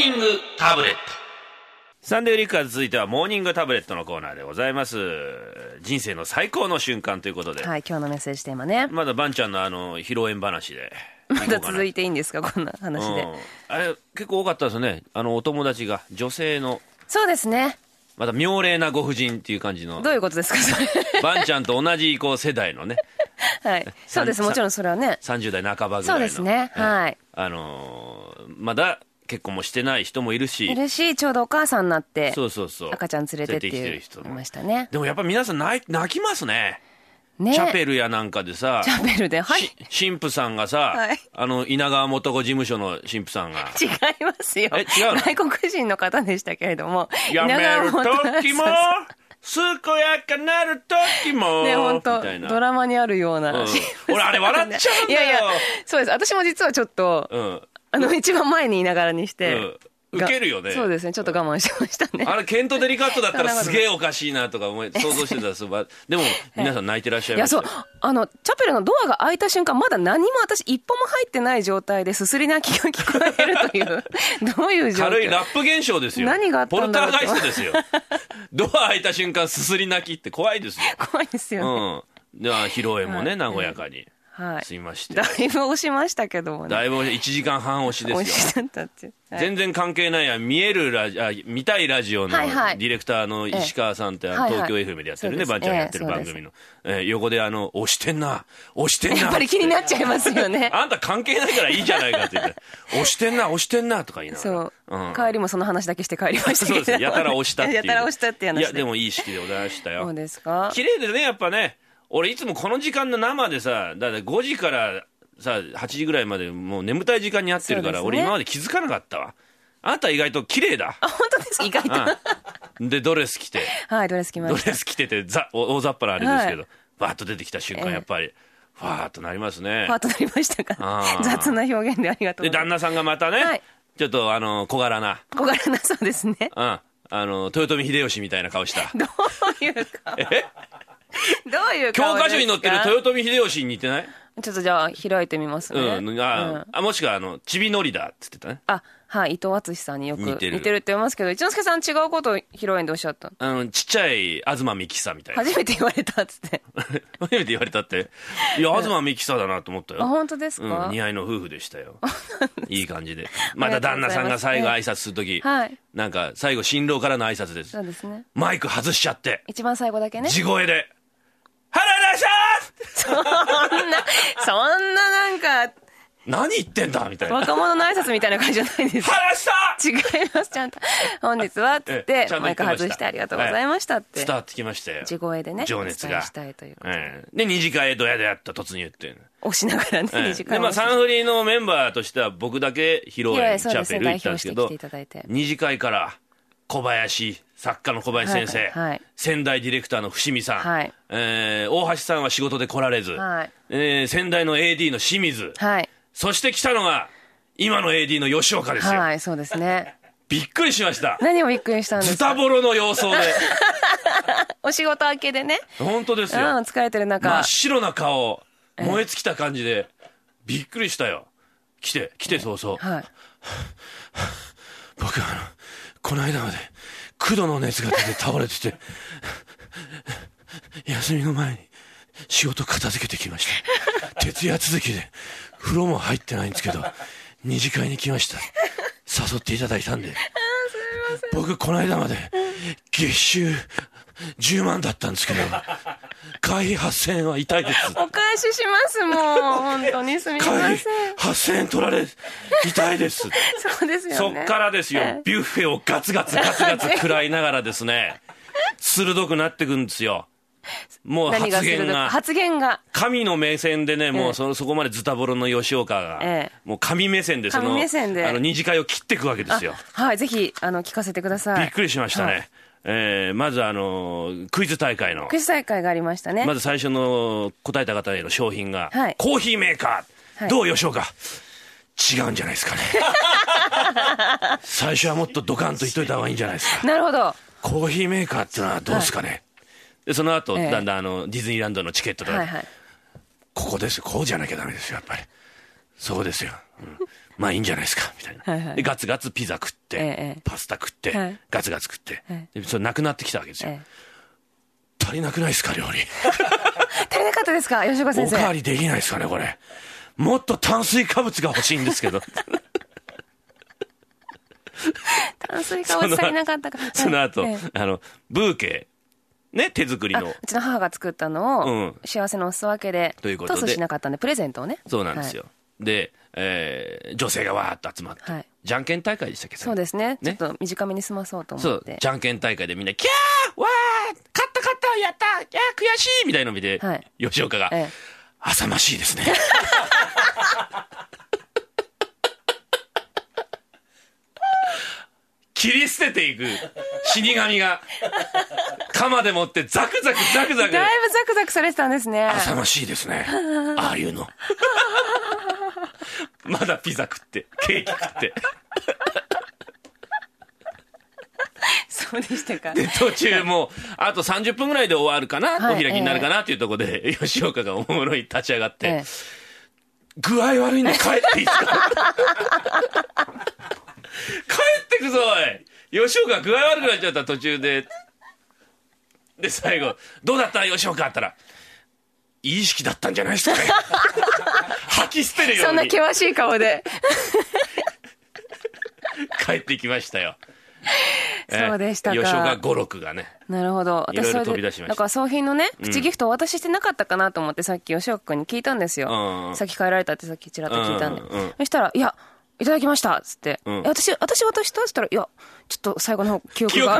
ニングタブレット。サンデーリッカーズ、続いてはモーニングタブレットのコーナーでございます。人生の最高の瞬間ということで、 はい、今日のメッセージテーマね。 まだバンちゃんの披露宴話でまだ続いていいんですか、こんな話で。 あれ結構多かったですね。お友達が女性の、 そうですね。 また妙齢なご婦人っていう感じの。 どういうことですかそれ。 バンちゃんと同じ世代のねはい、そうです、もちろんそれはね。 30代半ばぐらいの。 そうですね、はい。 まだ結婚もしてない人もいるし、 ちょうどお母さんになってそう赤ちゃん連れてっていう人いましたね。 でもやっぱ皆さん泣きますね。チャペルやなんかでさ、 チャペルで、はい、 神父さんがさ、 はい、 稲川元子事務所の神父さんが違いますよ。 違うの？ 外国人の方でしたけれども、 やめる時も健やかなる時もね、本当みたいなドラマにあるような、 俺あれ笑っちゃうんだよ。 いやいや、そうです。私も実はちょっと、一番前にいながらにして、 ウケるよね。 そうですね、ちょっと我慢してましたね。 あれケント・デリカットだったらすげえおかしいなとか想像してたでも皆さん泣いてらっしゃいました。 いや、そうチャペルのドアが開いた瞬間、まだ何も私一歩も入ってない状態で、すすり泣きが聞こえるというどういう状況。 軽いラップ現象ですよ。 何があったんだろうと。 ポルターガイストですよ。ドア開いた瞬間すすり泣きって怖いですよ。 怖いですよね。 では披露宴もね、和やかにはい、 すいまして、 だいぶ押しましたけどもね。だいぶ1時間半押しですよ。 押しだったって、 はい、全然関係ない見たいラジオのディレクターの石川さんって、東京 FM でやってるね、バンちゃんやってる番組の、横で押してんなやっぱり気になっちゃいますよね。 あんた関係ないからいいじゃないかって言って押してんなとか言いながら、 そう、帰りもその話だけして帰りましたけど。 そうです、やたら押したっていうやたら押したって話で。 いやでもいい式でございましたよ。 そうですか。 綺麗でね、やっぱね。俺いつもこの時間の生でさ、だから5時からさ8時ぐらいまでもう眠たい時間にやってるから、俺今まで気づかなかったわ。あなた意外と綺麗だ。 あ、本当です、意外と。 でドレス着て、 はい、ドレス着ました。 ドレス着てて大雑把なあれですけど、バーッと出てきた瞬間、やっぱりファーッとなりますね。 ファーッとなりましたか。雑な表現でありがとうございます。 で旦那さんがまたね、ちょっと小柄な、 そうですね。 豊臣秀吉みたいな顔した。 どういうか。どういう教科書に載ってる豊臣秀吉に似てない？ ちょっとじゃあ開いてみますね。 もしくはちびのりだっつってたね。 はい、伊藤敦さんによく似てるって言いますけど、一之輔さん違うことを披露宴でおっしゃった。 ちっちゃい東幹久みたいな。 初めて言われたっつって。 初めて言われたって。いや、東幹久だなと思ったよ。 あ、本当ですか？ 似合いの夫婦でしたよ。いい感じで。また旦那さんが最後挨拶するとき、なんか最後新郎からの挨拶です。 そうですね。 マイク外しちゃって。 一番最後だけね。 地声で。原田さんそんななんか何言ってんだみたいな、 若者の挨拶みたいな感じじゃないです。 原田さん違います、ちゃんと本日はっつってマイク外してありがとうございましたって伝わってきましたよ。 地声でね、 情熱がしたいということで、二次会ドヤドヤっと突入って押しながらね、二次会で、サンフリのメンバーとしては僕だけ披露宴チャペル行ったんですけど、二次会から小林作家の小林先生、仙台ディレクターの伏見さん、大橋さんは仕事で来られず、仙台の AD の清水、そして来たのが今の AD の吉岡ですよ。 はい、そうですね。 びっくりしました。 何をびっくりしたんですか？ ズタボロの様相でお仕事明けでね。 本当ですよ。 疲れてる中、 真っ白な顔、燃え尽きた感じでびっくりしたよ。来て早々、僕この間まで9度の熱が出て倒れてて休みの前に仕事片付けてきました。徹夜続きで風呂も入ってないんですけど二次会に来ました。誘っていただいたんで。僕この間まで月収10万だったんですけど会費8000円は痛いです。 お返ししますもう本当にすみません。 会費8000円取られ痛いです。 そうですよね。 そっからですよ、ビュッフェをガツガツ食らいながらですね鋭くなってくんですよ。もう発言が神の目線でね、もうそこまでズタボロの吉岡が、もう神目線で二次会を切っていくわけですよ。 はい、ぜひ聞かせてください。 びっくりしましたね。まずクイズ大会がありましたね。 まず最初の答えた方への商品が、コーヒーメーカー、どう吉岡違うんじゃないですかね最初はもっとドカンと言っといた方がいいんじゃないですか。 なるほど。 コーヒーメーカーっていうのはどうですかね。でその後、だんだんディズニーランドのチケットとか、ここですよ、こうじゃなきゃダメですよ、やっぱりそうですよ、 まあいいんじゃないですかみたいな、はいはい、でガツガツピザ食って、パスタ食って、ガツガツ食って、でそれなくなってきたわけですよ、足りなくないですか料理足りなかったですか吉岡先生。 おかわりできないですかねこれ。もっと炭水化物が欲しいんですけど炭水化物足りなかったかその後、ブーケね、手作りのうちの母が作ったのを、幸せのお裾分けでということでトスしなかったんでプレゼントをね。 そうなんですよ、で、女性がわーっと集まって、じゃんけん大会でしたっけ。 そうですね、ちょっと短めに済まそうと思って。 そうじゃんけん大会でみんなキャーわー勝ったやったいや悔しいみたいなの見て、吉岡が、浅ましいですね切り捨てていく死神が鎌でもってザクザクザクザク、 だいぶザクザクされてたんですね。 浅ましいですねああいうのまだピザ食ってケーキ食ってそうでしたか。 で途中もうあと30分ぐらいで終わるかな、お開きになるかなっていうところで、吉岡がおもろい立ち上がって、具合悪いんで帰っていいですか帰ってくぞおい。吉岡具合悪くなっちゃった途中で。で最後どうだった吉岡あったら、いい意識だったんじゃないですかね吐き捨てるようにそんな険しい顔で帰ってきましたよ。 そうでしたか。 吉岡五六がね。 なるほど。 いろいろ飛び出しました。 だから送品のね、プチギフトお渡ししてなかったかなと思って、さっき吉岡君に聞いたんですよ。さっき帰られたってさっきちらっと聞いたんで。そしたら、いや、いただきましたっつって。私渡したっつったら、いや、ちょっと最後の方記憶が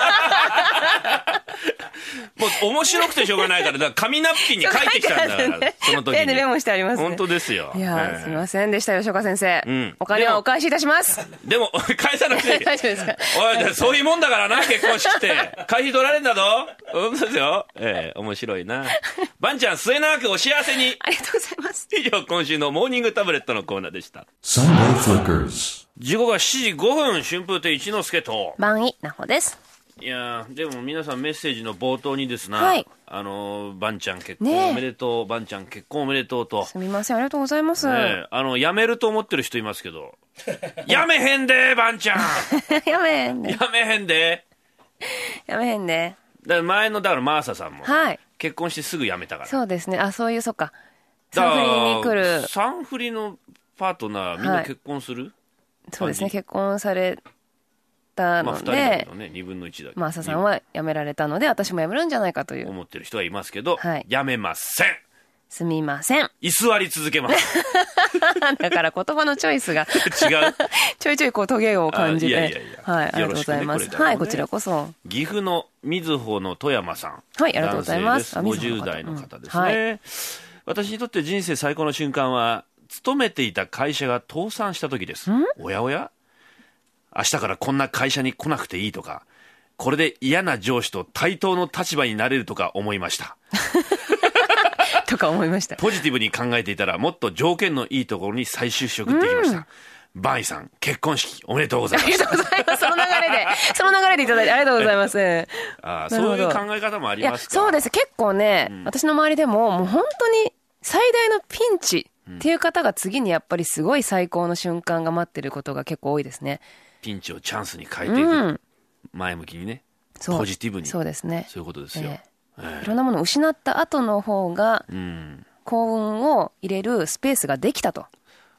もう面白くてしょうがないから、だから紙ナプキンに書いてきたんだから、その時に。 ペンでメモしてありますね。 本当ですよ。 いや、すいませんでした、吉岡先生。お金はお返しいたします。 でも、返さなくていい。 大丈夫ですか。 おい、そういうもんだからな、結婚式って。会費取られんだぞ。本当ですよ。面白いな。ばんちゃん、末永くお幸せに。 ありがとうございます。 以上、今週のモーニングタブレットのコーナーでした。時刻は7時5分、春風亭一之輔と。 番井なほです。 いやでも皆さんメッセージの冒頭にですな、ばんちゃん結婚おめでとう、ばんちゃん結婚おめでとうと。 すみません、ありがとうございます。 辞めると思ってる人いますけど、やめへんでばんちゃんやめへんで。 やめへんで。 やめへんで。 だから前のだからマーサさんも、結婚してすぐ辞めたから。 そうですね。あ、そういうそっか。サンフリに来る。 サンフリのパートナーみんな結婚する？ そうですね。結婚されたので、 まあ、2人だけどね、2分の1だけど。 マーサさんは辞められたので、私も辞めるんじゃないかという思ってる人はいますけど、辞めません。 すみません。 居座り続けます。 だから言葉のチョイスが違う。 ちょいちょいこうトゲを感じて。はい、ありがとうございます。はい、こちらこそ。 岐阜の瑞穂の富山さん。 はい、ありがとうございます。 50代の方ですね。私にとって人生最高の瞬間は、勤めていた会社が倒産した時です。おやおや？明日からこんな会社に来なくていいとか、これで嫌な上司と対等の立場になれるとか思いましたとか思いました。 ポジティブに考えていたらもっと条件のいいところに再就職できました。バンイさん結婚式おめでとうございます。 ありがとうございます。その流れでいただいてありがとうございます。 そういう考え方もありますか？ そうです。結構ね、私の周りでももう本当に最大のピンチっていう方が次にやっぱりすごい最高の瞬間が待ってることが結構多いですね。ピンチをチャンスに変えていく、前向きにね、ポジティブに。 そうですね。 そういうことですよ。 いろんなものを失った後の方が、幸運を入れるスペースができたと。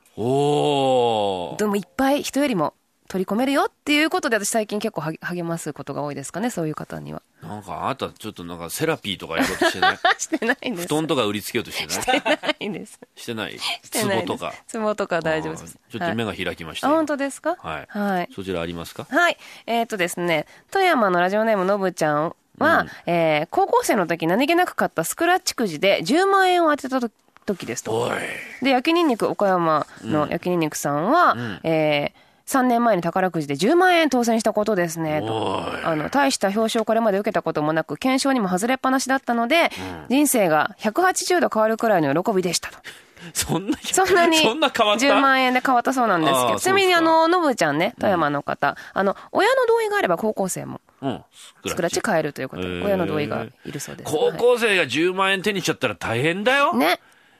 でもいっぱい人よりも取り込めるよっていうことで、私最近結構励ますことが多いですかね、そういう方には。 なんかあなたちょっとなんかセラピーとかやろうとしてない？ してないんです。 布団とか売りつけようとしてない？ してないんです。 してない？ 壺とか。壺とか大丈夫です。 ちょっと目が開きました。 本当ですか？ はい。そちらありますか？ はい。ですね、富山のラジオネームのぶちゃんは、高校生の時何気なく買ったスクラッチくじで10万円を当てた時ですと。で、焼肉岡山の焼肉さんは、3年前に宝くじで10万円当選したことですねと。大した表彰をこれまで受けたこともなく、検証にも外れっぱなしだったので、人生が180度変わるくらいの喜びでしたと。 そんなに10万円で変わったそうなんですけど、ちなみにのぶちゃんね、富山の方、親の同意があれば高校生もスクラッチ買えるということで、親の同意がいるそうです。 高校生が10万円手にしちゃったら大変だよ。 ね。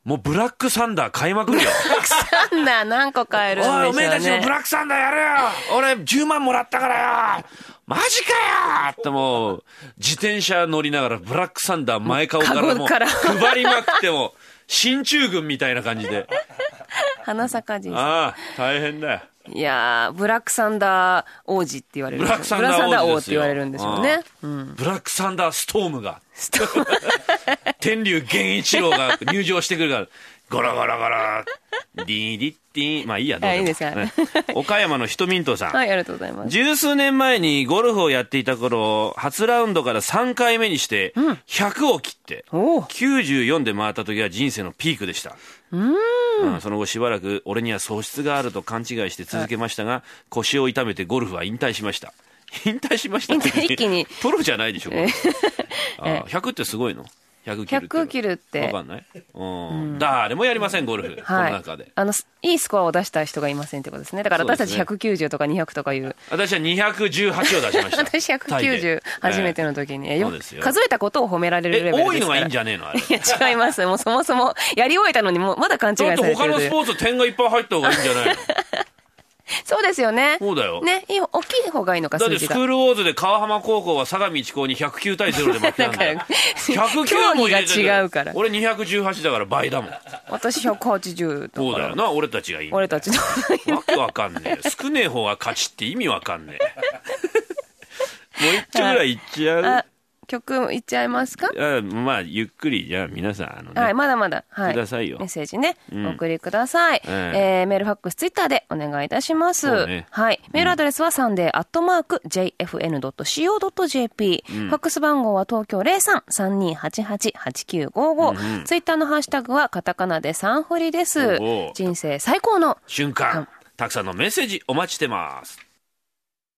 もうブラックサンダー買いまくるよ。 ブラックサンダー何個買えるんでしょうね。 おい、おめえたちのブラックサンダーやれよ。俺10万もらったからよ。マジかよってもう、自転車乗りながらブラックサンダー前顔からもう配りまくっても、進駐軍みたいな感じで。 花坂じいさん。 ああ、大変だよ。 いやー、ブラックサンダー王子って言われる。 ブラックサンダー王子って言われるんでしょうね。 ブラックサンダーストームが。天竜源一郎が入場してくるから、ゴロゴロゴロ、ディーディッティー、まあいいや、どうでも。 いいですかね。 岡山のひとみんとさん。 はい、ありがとうございます。 十数年前にゴルフをやっていた頃、初ラウンドから3回目にして、100を切って、94で回った時は人生のピークでした。その後しばらく俺には素質があると勘違いして続けましたが、腰を痛めてゴルフは引退しました。引退しましたって一気にプロじゃないでしょ。100ってすごいの？100 切るって分かんない？誰もやりません、ゴルフ、この中で。 いいスコアを出した人がいませんってことですね。だから私たち190とか200とかいう。 私は218を出しました。 私190初めての時に、数えたことを褒められるレベルですから。 多いのがいいんじゃねえのあれ。 いや違います。もうそもそもやり終えたのにもうまだ勘違いされてる。 だって他のスポーツ点がいっぱい入った方がいいんじゃないの？ そうですよね。 そうだよ。 ね、大きい方がいいのか、 だってスクールウォーズで川浜高校は相模一高に109対0で負けたんだよ。109も入れてる。 競技が違うから。 俺218だから倍だもん。 私180だから。 そうだよな、俺たちがいい。 俺たちの。 わけわかんねえ。少ねえ方が勝ちって意味わかんねえ。もう一丁ぐらいいっちゃう？ 曲いっちゃいますか？ まあゆっくり、じゃあ皆さんはい、まだまだ、 くださいよ。 メッセージね、お送りください。メール、ファックス、ツイッターでお願いいたします。はい、メールアドレスはsunday@jfn.co.jp、ファックス番号は東京03-3288-8955、ツイッターのハッシュタグはカタカナでサンフリです。人生最高の瞬間、たくさんのメッセージお待ちしてます。